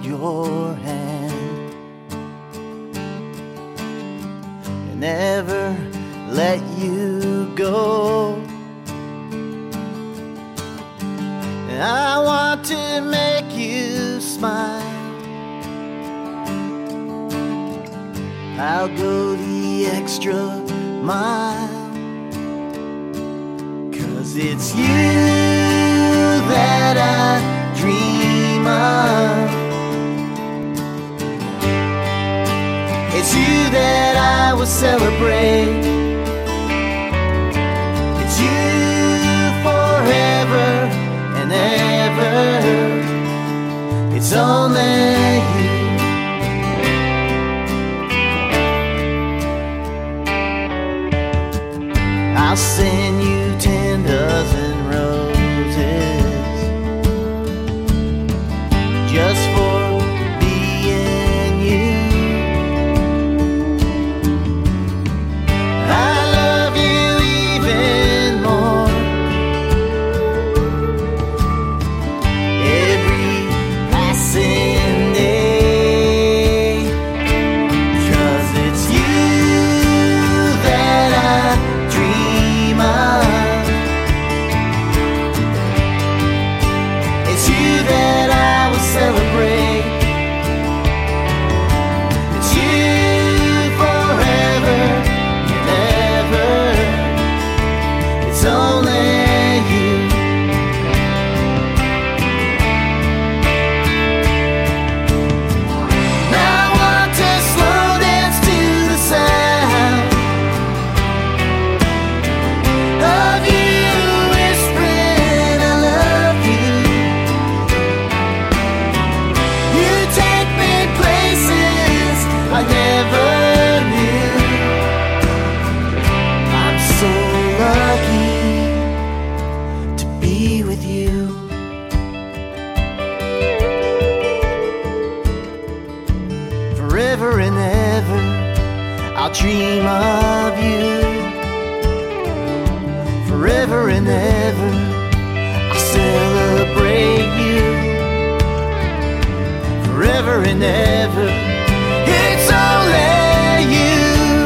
hold your hand and never let you go. And I want to make you smile. I'll go the extra mile, 'cause it's you that I dream of. It's you that I will celebrate. It's you forever and ever. It's only you. I'll send you 10 dozen roses just for being you. I love you even more every passing day, 'cause it's you that I dream of. It's you that I will celebrate. It's you forever and ever. It's only you. Now I want to slow dance to the sound of you whispering I love you. You take me places I never knew. I'm so lucky to be with you. Forever and ever I'll dream of you. Forever and ever I'll celebrate you. Forever and ever it's only you.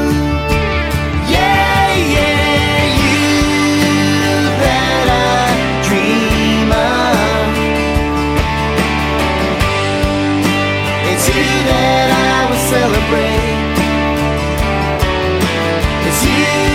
Yeah, yeah, you that I dream of. It's you that I will celebrate. It's you